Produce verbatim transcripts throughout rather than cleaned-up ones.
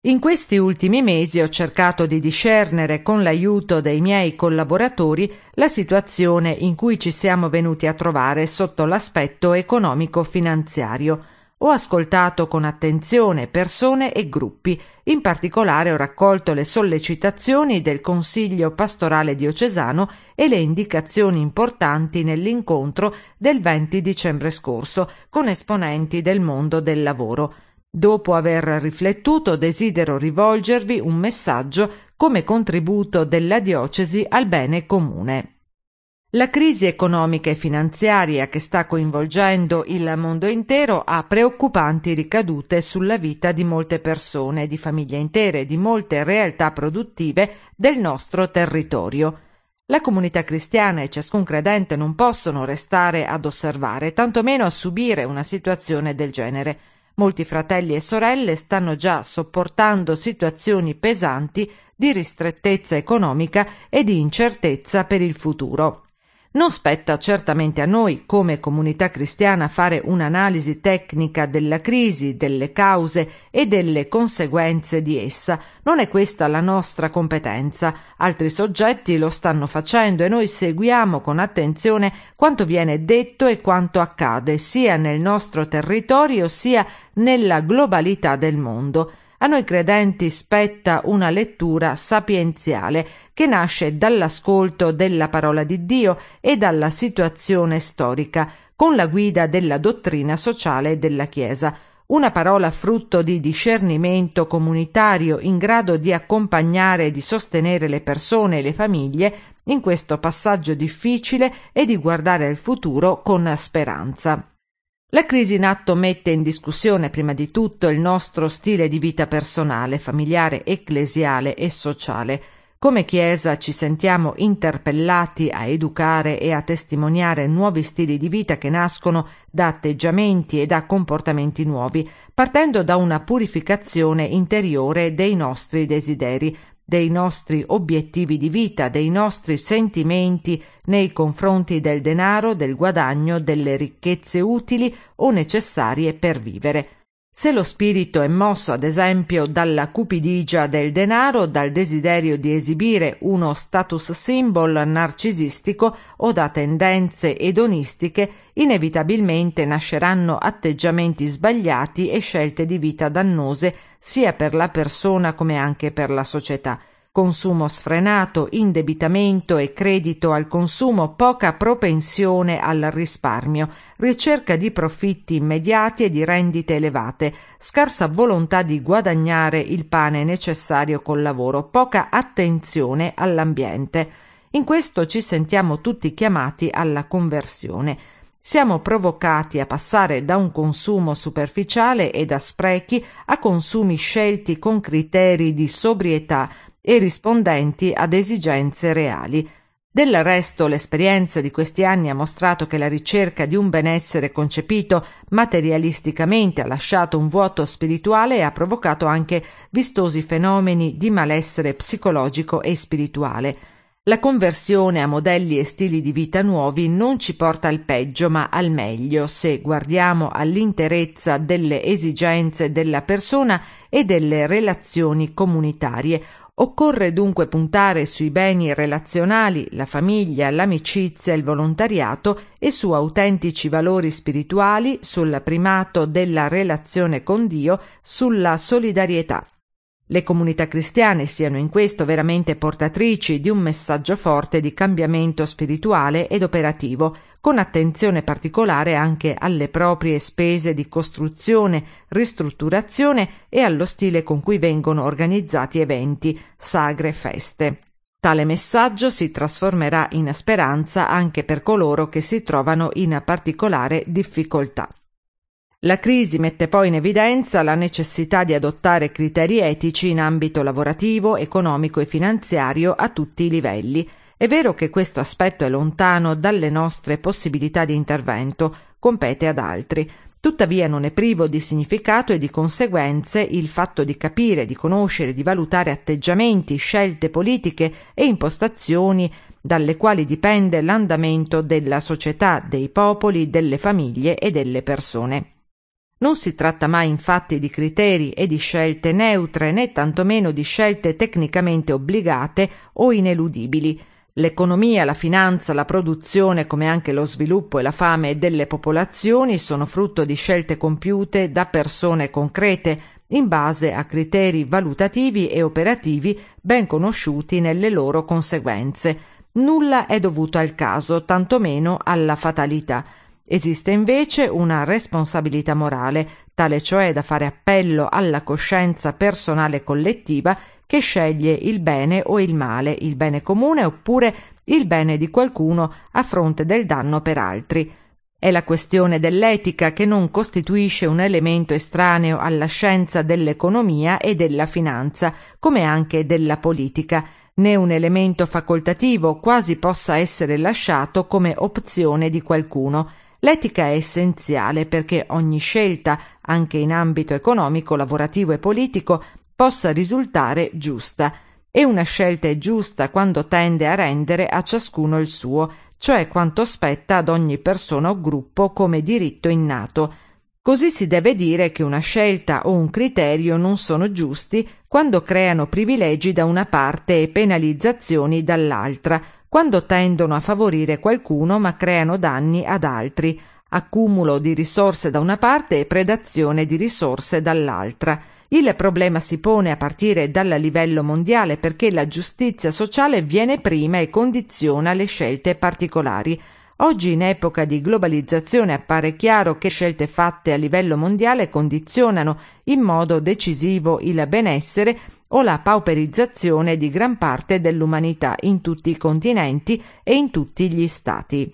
In questi ultimi mesi ho cercato di discernere con l'aiuto dei miei collaboratori la situazione in cui ci siamo venuti a trovare sotto l'aspetto economico-finanziario. Ho ascoltato con attenzione persone e gruppi, in particolare ho raccolto le sollecitazioni del Consiglio Pastorale Diocesano e le indicazioni importanti nell'incontro del venti dicembre scorso con esponenti del mondo del lavoro. Dopo aver riflettuto, desidero rivolgervi un messaggio come contributo della diocesi al bene comune. La crisi economica e finanziaria che sta coinvolgendo il mondo intero ha preoccupanti ricadute sulla vita di molte persone, di famiglie intere, di molte realtà produttive del nostro territorio. La comunità cristiana e ciascun credente non possono restare ad osservare, tantomeno a subire una situazione del genere. Molti fratelli e sorelle stanno già sopportando situazioni pesanti di ristrettezza economica e di incertezza per il futuro. Non spetta certamente a noi, come comunità cristiana, fare un'analisi tecnica della crisi, delle cause e delle conseguenze di essa. Non è questa la nostra competenza. Altri soggetti lo stanno facendo e noi seguiamo con attenzione quanto viene detto e quanto accade, sia nel nostro territorio sia nella globalità del mondo. A noi credenti spetta una lettura sapienziale che nasce dall'ascolto della parola di Dio e dalla situazione storica, con la guida della dottrina sociale della Chiesa. Una parola frutto di discernimento comunitario in grado di accompagnare e di sostenere le persone e le famiglie in questo passaggio difficile e di guardare al futuro con speranza. La crisi in atto mette in discussione prima di tutto il nostro stile di vita personale, familiare, ecclesiale e sociale. Come Chiesa ci sentiamo interpellati a educare e a testimoniare nuovi stili di vita che nascono da atteggiamenti e da comportamenti nuovi, partendo da una purificazione interiore dei nostri desideri, dei nostri obiettivi di vita, dei nostri sentimenti nei confronti del denaro, del guadagno, delle ricchezze utili o necessarie per vivere. Se lo spirito è mosso, ad esempio, dalla cupidigia del denaro, dal desiderio di esibire uno status symbol narcisistico o da tendenze edonistiche, inevitabilmente nasceranno atteggiamenti sbagliati e scelte di vita dannose sia per la persona come anche per la società. Consumo sfrenato, indebitamento e credito al consumo, poca propensione al risparmio, ricerca di profitti immediati e di rendite elevate, scarsa volontà di guadagnare il pane necessario col lavoro, poca attenzione all'ambiente. In questo ci sentiamo tutti chiamati alla conversione. Siamo provocati a passare da un consumo superficiale e da sprechi a consumi scelti con criteri di sobrietà e rispondenti ad esigenze reali. Del resto, l'esperienza di questi anni ha mostrato che la ricerca di un benessere concepito materialisticamente ha lasciato un vuoto spirituale e ha provocato anche vistosi fenomeni di malessere psicologico e spirituale. La conversione a modelli e stili di vita nuovi non ci porta al peggio ma al meglio se guardiamo all'interezza delle esigenze della persona e delle relazioni comunitarie. Occorre dunque puntare sui beni relazionali, la famiglia, l'amicizia, il volontariato e su autentici valori spirituali, sul primato della relazione con Dio, sulla solidarietà. Le comunità cristiane siano in questo veramente portatrici di un messaggio forte di cambiamento spirituale ed operativo, con attenzione particolare anche alle proprie spese di costruzione, ristrutturazione e allo stile con cui vengono organizzati eventi, sagre, feste. Tale messaggio si trasformerà in speranza anche per coloro che si trovano in particolare difficoltà. La crisi mette poi in evidenza la necessità di adottare criteri etici in ambito lavorativo, economico e finanziario a tutti i livelli. È vero che questo aspetto è lontano dalle nostre possibilità di intervento, compete ad altri. Tuttavia non è privo di significato e di conseguenze il fatto di capire, di conoscere, di valutare atteggiamenti, scelte politiche e impostazioni dalle quali dipende l'andamento della società, dei popoli, delle famiglie e delle persone. Non si tratta mai infatti di criteri e di scelte neutre, né tantomeno di scelte tecnicamente obbligate o ineludibili. L'economia, la finanza, la produzione, come anche lo sviluppo e la fame delle popolazioni sono frutto di scelte compiute da persone concrete, in base a criteri valutativi e operativi ben conosciuti nelle loro conseguenze. Nulla è dovuto al caso, tantomeno alla fatalità. Esiste invece una responsabilità morale, tale cioè da fare appello alla coscienza personale collettiva che sceglie il bene o il male, il bene comune oppure il bene di qualcuno a fronte del danno per altri. È la questione dell'etica che non costituisce un elemento estraneo alla scienza dell'economia e della finanza, come anche della politica, né un elemento facoltativo quasi possa essere lasciato come opzione di qualcuno. L'etica è essenziale perché ogni scelta, anche in ambito economico, lavorativo e politico, possa risultare giusta. E una scelta è giusta quando tende a rendere a ciascuno il suo, cioè quanto spetta ad ogni persona o gruppo come diritto innato. Così si deve dire che una scelta o un criterio non sono giusti quando creano privilegi da una parte e penalizzazioni dall'altra, quando tendono a favorire qualcuno ma creano danni ad altri, accumulo di risorse da una parte e predazione di risorse dall'altra. Il problema si pone a partire dal livello mondiale perché la giustizia sociale viene prima e condiziona le scelte particolari. Oggi, in epoca di globalizzazione, appare chiaro che scelte fatte a livello mondiale condizionano in modo decisivo il benessere o la pauperizzazione di gran parte dell'umanità in tutti i continenti e in tutti gli stati.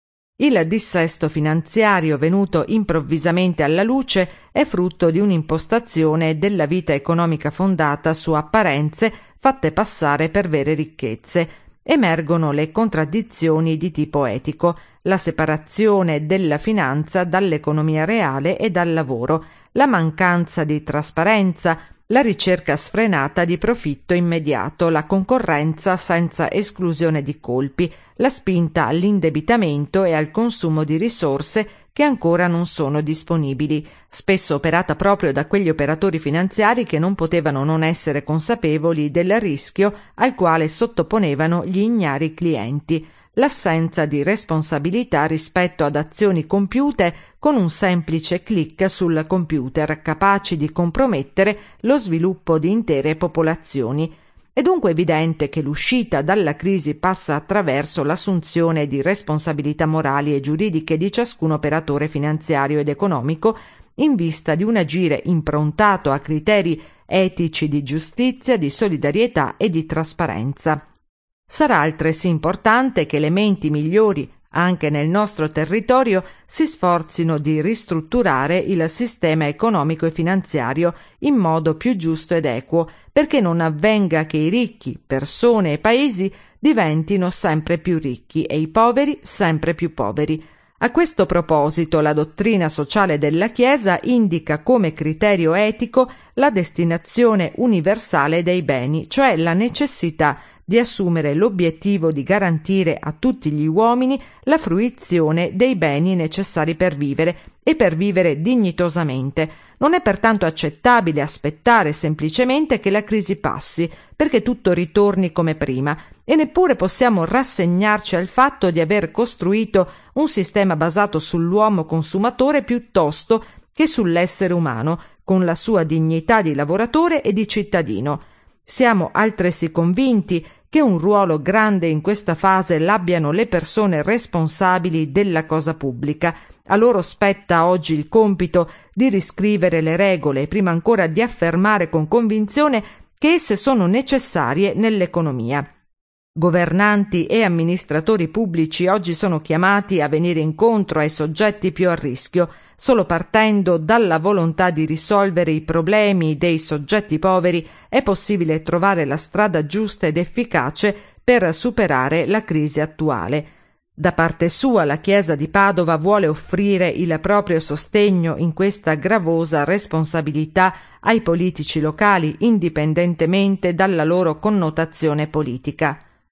Il dissesto finanziario venuto improvvisamente alla luce è frutto di un'impostazione della vita economica fondata su apparenze fatte passare per vere ricchezze. Emergono le contraddizioni di tipo etico, la separazione della finanza dall'economia reale e dal lavoro, la mancanza di trasparenza, la ricerca sfrenata di profitto immediato, la concorrenza senza esclusione di colpi, la spinta all'indebitamento e al consumo di risorse che ancora non sono disponibili, spesso operata proprio da quegli operatori finanziari che non potevano non essere consapevoli del rischio al quale sottoponevano gli ignari clienti, l'assenza di responsabilità rispetto ad azioni compiute con un semplice click sul computer capaci di compromettere lo sviluppo di intere popolazioni. È dunque evidente che l'uscita dalla crisi passa attraverso l'assunzione di responsabilità morali e giuridiche di ciascun operatore finanziario ed economico in vista di un agire improntato a criteri etici di giustizia, di solidarietà e di trasparenza. Sarà altresì importante che le menti migliori anche nel nostro territorio si sforzino di ristrutturare il sistema economico e finanziario in modo più giusto ed equo, perché non avvenga che i ricchi, persone e paesi diventino sempre più ricchi e i poveri sempre più poveri. A questo proposito la dottrina sociale della Chiesa indica come criterio etico la destinazione universale dei beni, cioè la necessità di assumere l'obiettivo di garantire a tutti gli uomini la fruizione dei beni necessari per vivere e per vivere dignitosamente. Non è pertanto accettabile aspettare semplicemente che la crisi passi, perché tutto ritorni come prima, e neppure possiamo rassegnarci al fatto di aver costruito un sistema basato sull'uomo consumatore piuttosto che sull'essere umano, con la sua dignità di lavoratore e di cittadino. Siamo altresì convinti che un ruolo grande in questa fase l'abbiano le persone responsabili della cosa pubblica. A loro spetta oggi il compito di riscrivere le regole e prima ancora di affermare con convinzione che esse sono necessarie nell'economia. Governanti e amministratori pubblici oggi sono chiamati a venire incontro ai soggetti più a rischio, solo partendo dalla volontà di risolvere i problemi dei soggetti poveri è possibile trovare la strada giusta ed efficace per superare la crisi attuale. Da parte sua la Chiesa di Padova vuole offrire il proprio sostegno in questa gravosa responsabilità ai politici locali indipendentemente dalla loro connotazione politica.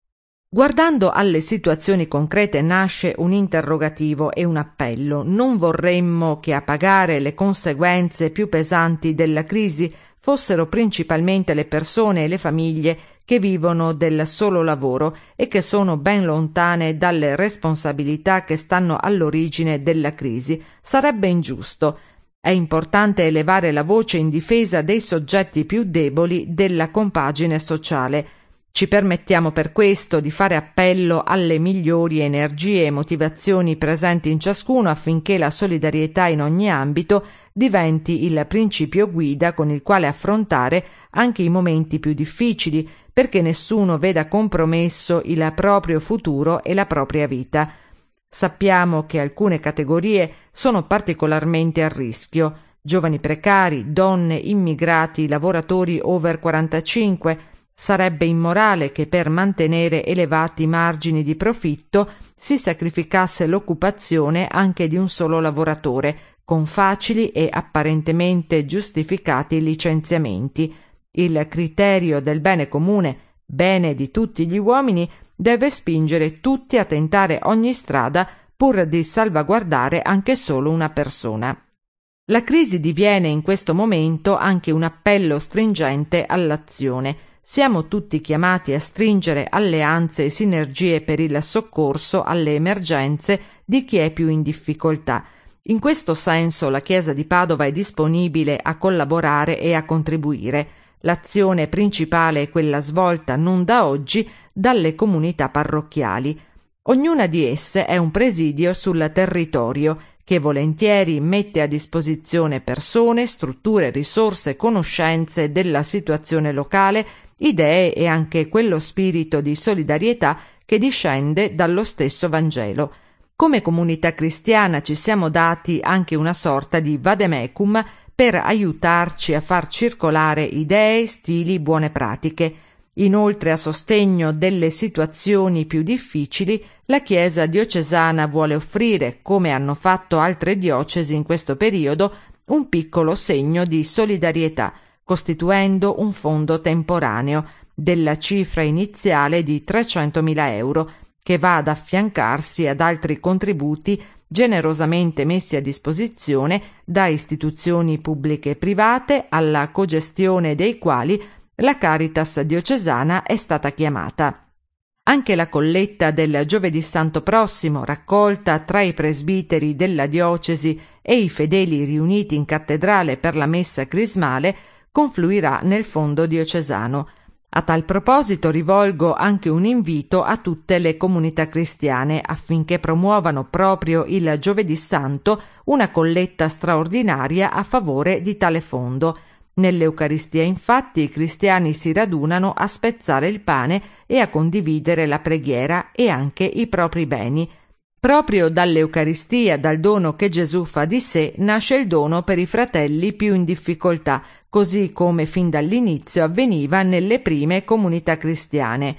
Guardando alle situazioni concrete nasce un interrogativo e un appello. Non vorremmo che a pagare le conseguenze più pesanti della crisi fossero principalmente le persone e le famiglie che vivono del solo lavoro e che sono ben lontane dalle responsabilità che stanno all'origine della crisi. Sarebbe ingiusto. È importante elevare la voce in difesa dei soggetti più deboli della compagine sociale. Ci permettiamo per questo di fare appello alle migliori energie e motivazioni presenti in ciascuno affinché la solidarietà in ogni ambito diventi il principio guida con il quale affrontare anche i momenti più difficili, perché nessuno veda compromesso il proprio futuro e la propria vita. Sappiamo che alcune categorie sono particolarmente a rischio: giovani precari, donne, immigrati, lavoratori over quarantacinque. Sarebbe immorale che per mantenere elevati margini di profitto si sacrificasse l'occupazione anche di un solo lavoratore, con facili e apparentemente giustificati licenziamenti. Il criterio del bene comune, bene di tutti gli uomini, deve spingere tutti a tentare ogni strada pur di salvaguardare anche solo una persona. La crisi diviene in questo momento anche un appello stringente all'azione. Siamo tutti chiamati a stringere alleanze e sinergie per il soccorso alle emergenze di chi è più in difficoltà. In questo senso la Chiesa di Padova è disponibile a collaborare e a contribuire. L'azione principale è quella svolta non da oggi dalle comunità parrocchiali. Ognuna di esse è un presidio sul territorio che volentieri mette a disposizione persone, strutture, risorse, conoscenze della situazione locale, idee e anche quello spirito di solidarietà che discende dallo stesso Vangelo. Come comunità cristiana ci siamo dati anche una sorta di vademecum per aiutarci a far circolare idee, stili, buone pratiche. Inoltre, a sostegno delle situazioni più difficili, la Chiesa diocesana vuole offrire, come hanno fatto altre diocesi in questo periodo, un piccolo segno di solidarietà, costituendo un fondo temporaneo della cifra iniziale di trecentomila euro, che va ad affiancarsi ad altri contributi generosamente messi a disposizione da istituzioni pubbliche e private, alla cogestione dei quali la Caritas diocesana è stata chiamata. Anche la colletta del giovedì santo prossimo, raccolta tra i presbiteri della diocesi e i fedeli riuniti in cattedrale per la messa crismale, confluirà nel fondo diocesano. A tal proposito rivolgo anche un invito a tutte le comunità cristiane affinché promuovano proprio il giovedì santo una colletta straordinaria a favore di tale fondo. Nell'Eucaristia, infatti, i cristiani si radunano a spezzare il pane e a condividere la preghiera e anche i propri beni. Proprio dall'Eucaristia, dal dono che Gesù fa di sé, nasce il dono per i fratelli più in difficoltà, così come fin dall'inizio avveniva nelle prime comunità cristiane.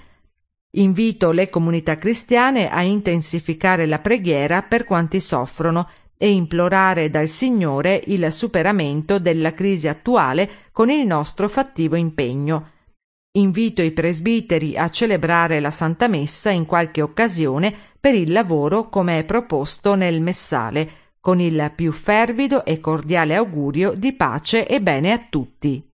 Invito le comunità cristiane a intensificare la preghiera per quanti soffrono e implorare dal Signore il superamento della crisi attuale con il nostro fattivo impegno. Invito i presbiteri a celebrare la Santa Messa in qualche occasione per il lavoro come è proposto nel Messale, con il più fervido e cordiale augurio di pace e bene a tutti.